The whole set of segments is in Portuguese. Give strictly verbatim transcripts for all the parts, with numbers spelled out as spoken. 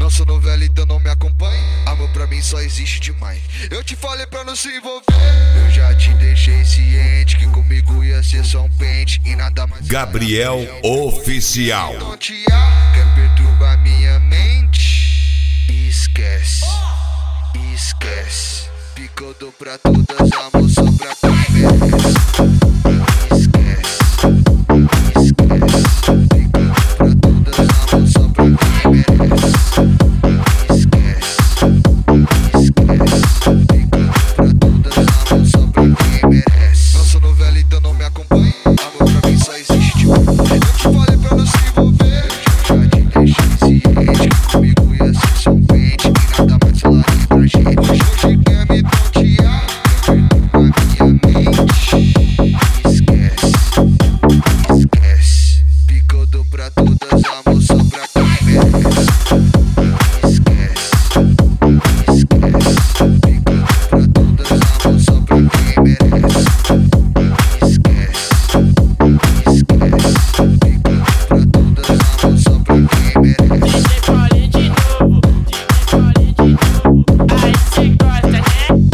Nossa novela então não me acompanha. Amor pra mim só existe demais. Eu te falei pra não se envolver. Eu já te deixei ciente que comigo ia ser só um pente e nada mais. Gabriel Oficial. Não te amo, quer perturbar minha mente. Esquece, esquece. Pica eu dou pra todas, amor só pra quem merece. Esquece, esquece. Pica eu dou pra todas, amor só pra quem merece. Esquece, esquece. Pica eu dou pra todas, amor só pra quem merece. Nossa novela então não me acompanha. Amor pra mim só existe de um. Eu te falei pra não se envolver. Eu já te deixei ciente que comigo ia ser só um pente e nada mais falaria pra gente. Hoje quer me tontear, quer perturbar minha mente. Esquece, esquece. Pica eu dou pra todas, amor só pra quem merece. Esquece, esquece. Pica eu dou pra todas, amor só pra quem merece. Esquece, esquece. Pica eu dou pra todas, amor só pra quem merece. D J Paulinho de novo, D J Paulinho de novo. Aí cê gosta, né?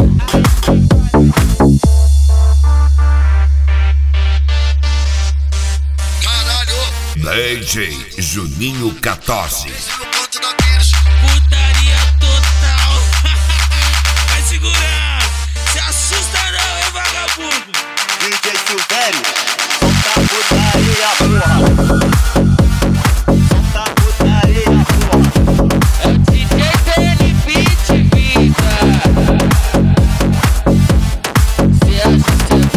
D J Juninho quatorze. Putaria total. Vai segurando. Se assusta não, é vagabundo. D J Silvério, solta a putaria, porra. Solta a putaria, porra. É o D J Beat, vida. Se assusta não.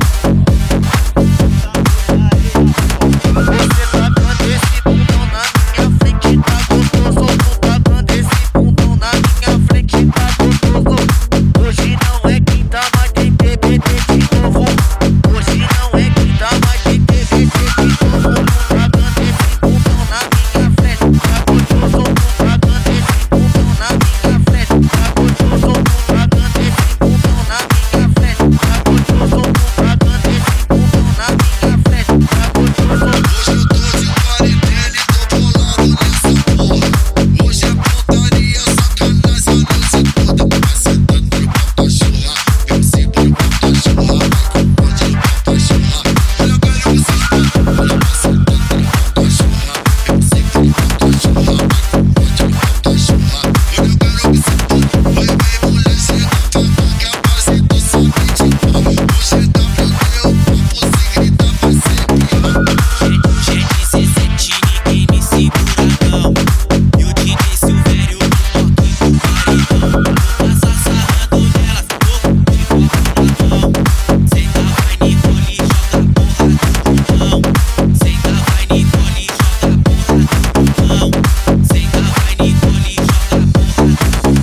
Você tacando esse bundão na minha frente, tá gostoso. Tu tacando esse bundão na minha frente, tá gostoso. Hoje não é quinta, mas tem T B T de novo. Hoje não é quinta, mas tem T B T de novo. Tu tacando esse bundão na minha frente, tá gostoso. Tu tacando esse bundão na minha frente, tá gostoso. Tu tacando esse bundão na minha frente, tá gostoso. Tu tacando esse bundão na minha frente, tá gostoso. Hoje eu tô de quarentena e tô bolado nessa porra. Hoje é putaria, sacanagem a noite toda. Vai sentando no pau da churra, eu sinto no pau da churra. Vai com o bonde no pau da churra. Olha eu quero que vocês façam. Olha vai sentando no pau da churra, eu sinto no pau da churra. Vai com o bonde no pau da churra. Olha eu quero que vocês façam. Vai bem mulher, chega pra cá, que a base do somente fome. Hoje dá pra ter o papo, se grita vai ser pior. Gente, cê sente, ninguém me segura não. E o D J Silvério no toque do paredão. Passa sarrando nelas, louco de copo na mão. Senta vai Nicole, joga porra no pulmão. Senta vai Nicole, joga porra no pulmão. Senta vai Nicole, joga porra no pulmão.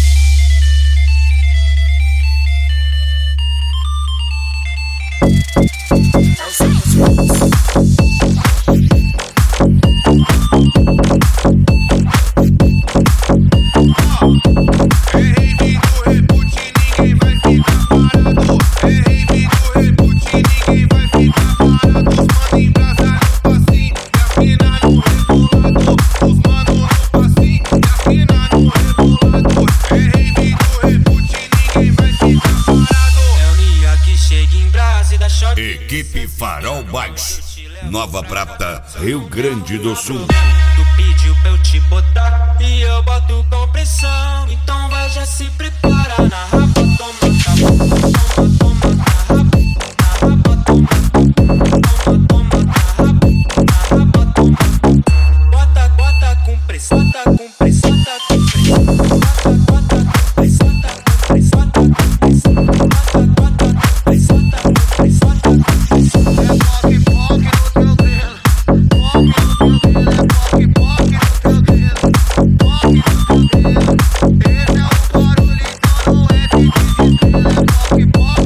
Errei do reboot, ninguém vai ficar parado. Errei do reboot, ninguém vai ficar parado. Os mano em brasa no passinho, e a fina no rebolado. Os mano no passinho, e a fina no rebolado. Errei do reboot, ninguém vai ficar parado. É o Nia que chega em brasa e dá choque. Equipe Farol Baixo, Nova Prata, Rio Grande do Sul. Tu pediu pra eu te botar e eu boto com pressão. Então vai já se prepara na rapa, toma, toma, toma, toma, na rapa, na rapa, toma, toma, toma, na rapa, na rapa, toma. Bota, bota com pressão, bota com pressão, bota com pressão, bota, bota com pressão, bota com pressão, bota com pressão, bota, bota com pressão, bota com pressão, bota com pressão. É poque, poque no teu dedo. Poque no teu dedo, é poque, poque no teu dedo. Poque no teu dedo. Esse é o barulho, então não é de dividir. É poque, poque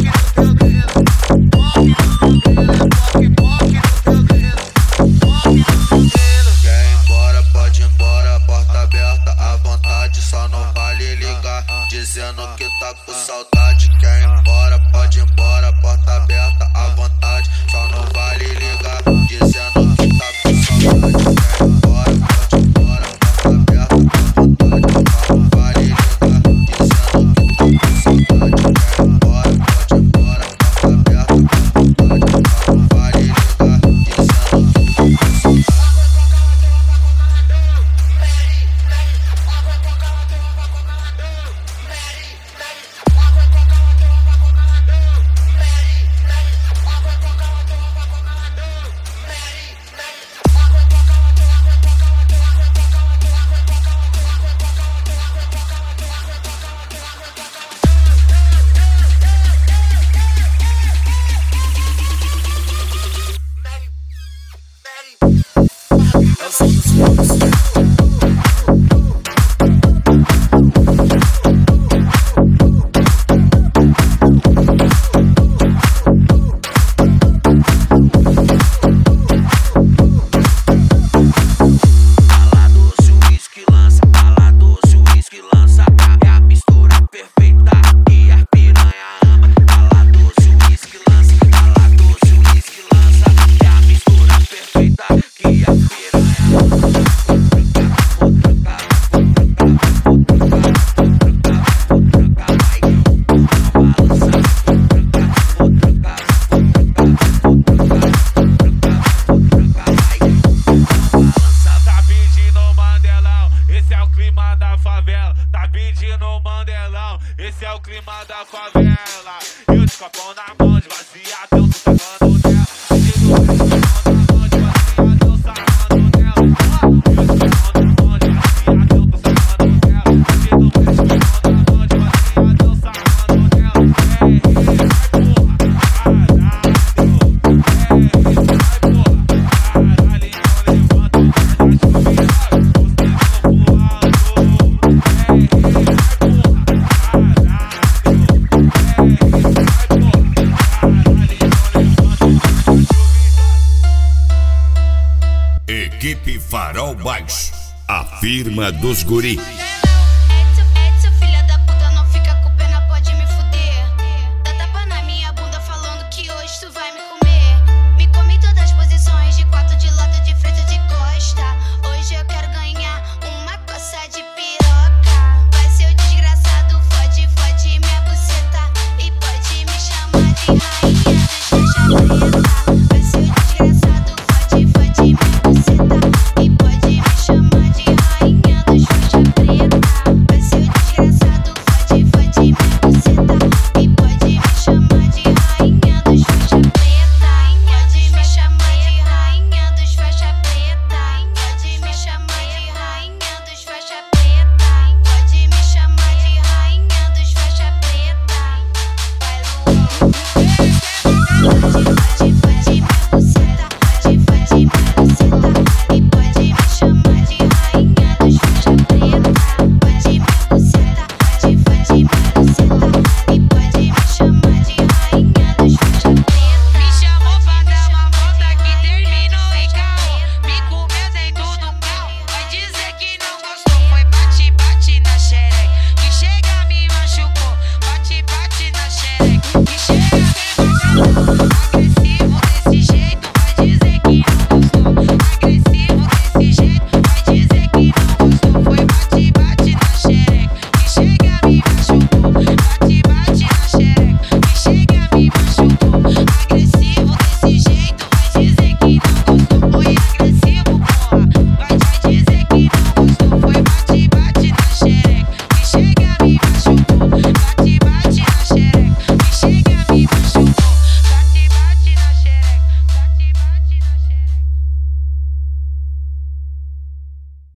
cima da favela. E os copão na mão, esvaziado, eu tô sacando dela. E do copão na mão, esvaziado, eu sacando dela. E os copão na mão, esvaziado, eu tô sacando dela. E do copão na mão, esvaziado, eu sacando dela. É isso, vai Equipe Farol Baixo, a firma dos guri.